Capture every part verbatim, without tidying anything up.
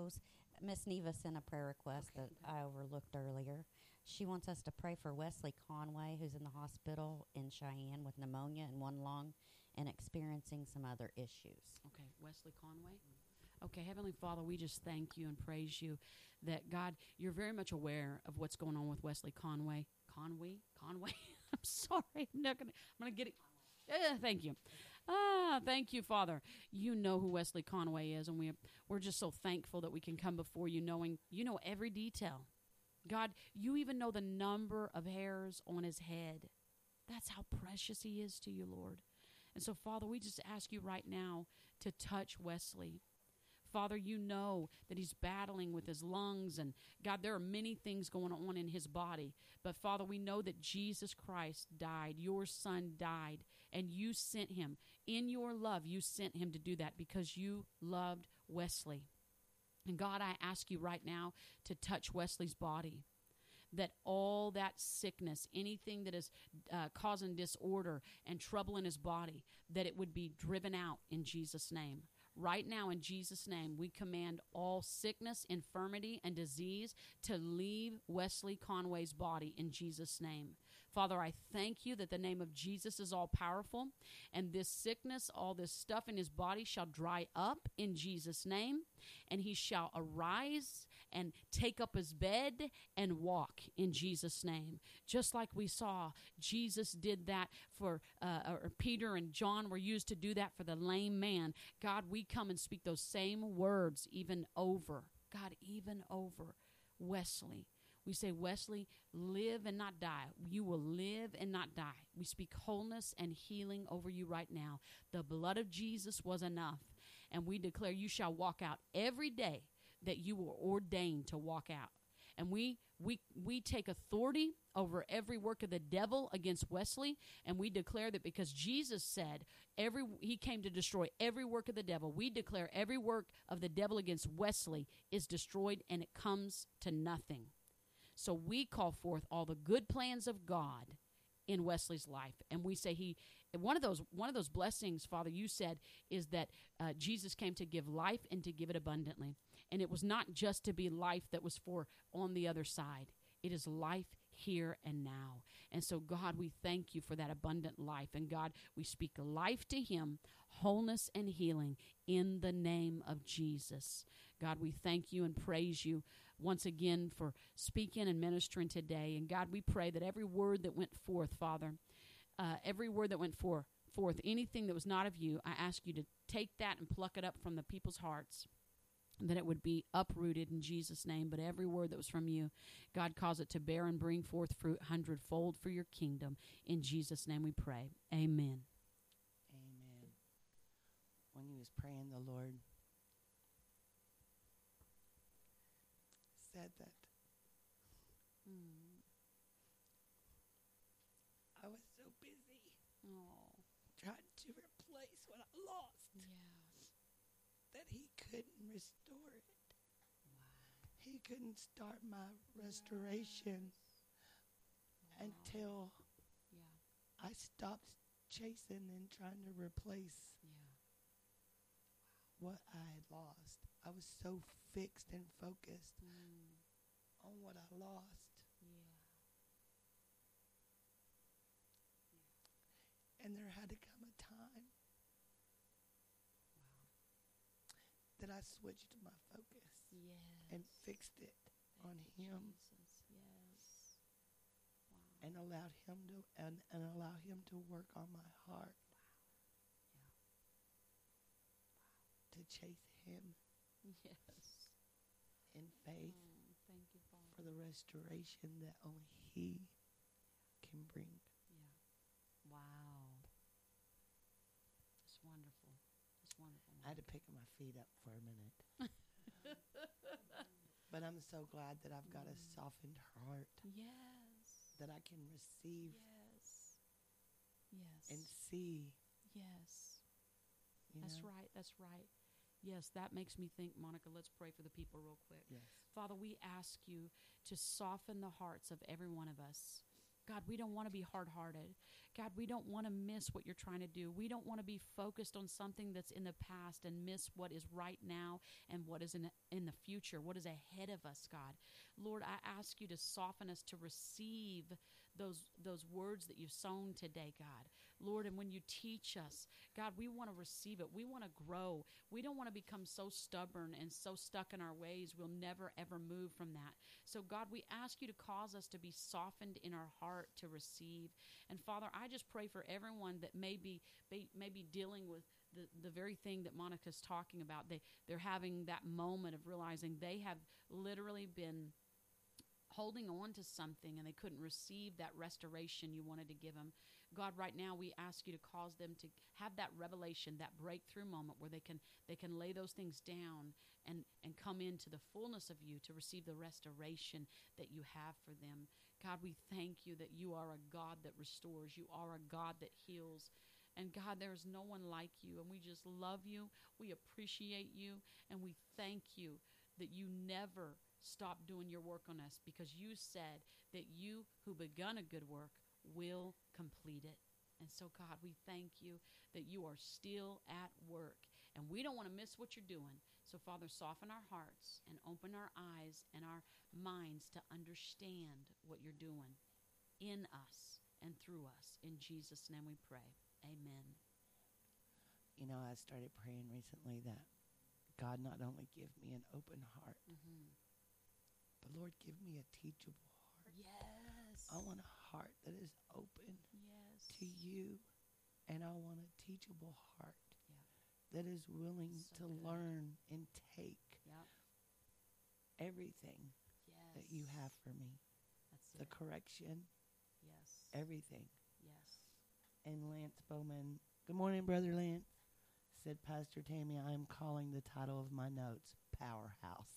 close, Miss Neva sent a prayer request Okay, that okay. I overlooked earlier. She wants us to pray for Wesley Conway, who's in the hospital in Cheyenne with pneumonia in one lung and experiencing some other issues. Okay, Wesley Conway. Okay, Heavenly Father, we just thank you and praise you that, God, you're very much aware of what's going on with Wesley Conway. Conway? Conway? I'm sorry. I'm not gonna, I'm going to get it. Eh, thank you. Ah, thank you, Father. You know who Wesley Conway is, and we, we're just so thankful that we can come before you knowing you know every detail. God, you even know the number of hairs on his head. That's how precious he is to you, Lord. And so, Father, we just ask you right now to touch Wesley. Father, you know that he's battling with his lungs, and God, there are many things going on in his body. But Father, we know that Jesus Christ died, your son died, and you sent him. In your love, you sent him to do that because you loved Wesley. And God, I ask you right now to touch Wesley's body, that all that sickness, anything that is uh, causing disorder and trouble in his body, that it would be driven out in Jesus' name. Right now, in Jesus' name, we command all sickness, infirmity, and disease to leave Wesley Conway's body in Jesus' name. Father, I thank you that the name of Jesus is all powerful, and this sickness, all this stuff in his body shall dry up in Jesus' name, and he shall arise and take up his bed and walk in Jesus' name. Just like we saw Jesus did that for, uh, or Peter and John were used to do that for the lame man. God, we come and speak those same words even over, God, even over Wesley. We say, Wesley, live and not die. You will live and not die. We speak wholeness and healing over you right now. The blood of Jesus was enough. And we declare you shall walk out every day that you were ordained to walk out. And we we we take authority over every work of the devil against Wesley, and we declare that because Jesus said every he came to destroy every work of the devil, we declare every work of the devil against Wesley is destroyed and it comes to nothing. So we call forth all the good plans of God in Wesley's life, and we say he one of those one of those blessings, Father, you said is that uh, Jesus came to give life and to give it abundantly. And it was not just to be life that was for on the other side. It is life here and now. And so, God, we thank you for that abundant life. And, God, we speak life to him, wholeness and healing in the name of Jesus. God, we thank you and praise you once again for speaking and ministering today. And, God, we pray that every word that went forth, Father, uh, every word that went forth, forth, anything that was not of you, I ask you to take that and pluck it up from the people's hearts, that it would be uprooted in Jesus' name. But every word that was from you, God, cause it to bear and bring forth fruit hundredfold for your kingdom. In Jesus' name we pray. Amen. Amen. When he was praying, the Lord said that Mm. I was so busy Oh, trying to replace what I lost yeah. that he couldn't restore it. Wow. He couldn't start my restoration Wow. until Yeah, I stopped chasing and trying to replace yeah. what I had lost. I was so fixed and focused Mm. on what I lost. Yeah. And there had to come a time Wow. that I switched my focus Yes. and fixed it Thank on you, him Jesus. Yes. Wow. and allowed him to and, and allow him to work on my heart. Yeah. To chase him Yes. in faith Mm, thank you, Father. for the restoration that only he can bring. Yeah. Wow. It's wonderful. It's wonderful. I had to pick my feet up for a minute. But I'm so glad that I've got a Mm. softened heart Yes. that I can receive Yes. Yes. and see. yes. You That's know? right. That's right. Yes, that makes me think, Monica, let's pray for the people real quick. Yes. Father, we ask you to soften the hearts of every one of us. God, we don't want to be hard-hearted. God, we don't want to miss what you're trying to do. We don't want to be focused on something that's in the past and miss what is right now and what is in, in the future, what is ahead of us, God. Lord, I ask you to soften us to receive those, those words that you've sown today, God. Lord, and when you teach us, God, we want to receive it. We want to grow. We don't want to become so stubborn and so stuck in our ways we'll never, ever move from that. So, God, we ask you to cause us to be softened in our heart to receive. And, Father, I just pray for everyone that may be, be, may be dealing with the, the very thing that Monica's talking about. They, they're having that moment of realizing they have literally been holding on to something and they couldn't receive that restoration you wanted to give them. God, right now we ask you to cause them to have that revelation, that breakthrough moment where they can they can lay those things down and, and come into the fullness of you to receive the restoration that you have for them. God, we thank you that you are a God that restores. You are a God that heals. And God, there is no one like you. And we just love you. We appreciate you. And we thank you that you never stop doing your work on us, because you said that you who begun a good work will complete it. And so, God, we thank you that you are still at work, and we don't want to miss what you're doing. So, Father, soften our hearts and open our eyes and our minds to understand what you're doing in us and through us. In Jesus' name we pray. Amen. You know, I started praying recently that God not only give me an open heart, Mm-hmm. but Lord, give me a teachable heart. Yes. I want a heart that is open yes. to you, and I want a teachable heart Yeah. that is willing So to good. learn and take Yep. everything Yes. that you have for me, That's the it. correction, Yes. everything. Yes. And Lance Bowman, good morning, Brother Lance, said, Pastor Tammy, I am calling the title of my notes Powerhouse.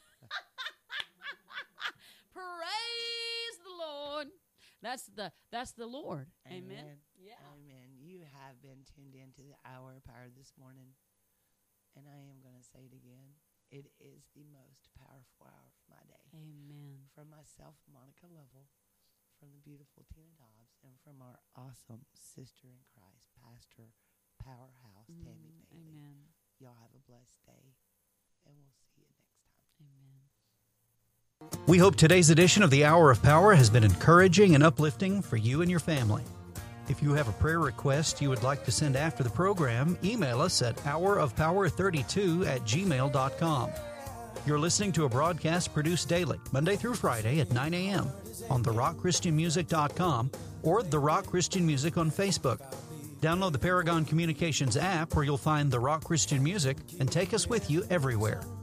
Praise the Lord. That's the that's the Lord. Amen. Amen. Yeah. Amen. You have been tuned into the Hour of Power this morning, and I am going to say it again. It is the most powerful hour of my day. Amen. From myself, Monica Lovell, from the beautiful Tina Dobbs, and from our awesome sister in Christ, Pastor Powerhouse, Mm, Tammy Bailey. Amen. Y'all have a blessed day, and we'll see you next time. Amen. We hope today's edition of the Hour of Power has been encouraging and uplifting for you and your family. If you have a prayer request you would like to send after the program, email us at hour of power thirty-two at gmail dot com. You're listening to a broadcast produced daily, Monday through Friday at nine a.m. on the rock christian music dot com or The Rock Christian Music on Facebook. Download the Paragon Communications app where you'll find The Rock Christian Music and take us with you everywhere.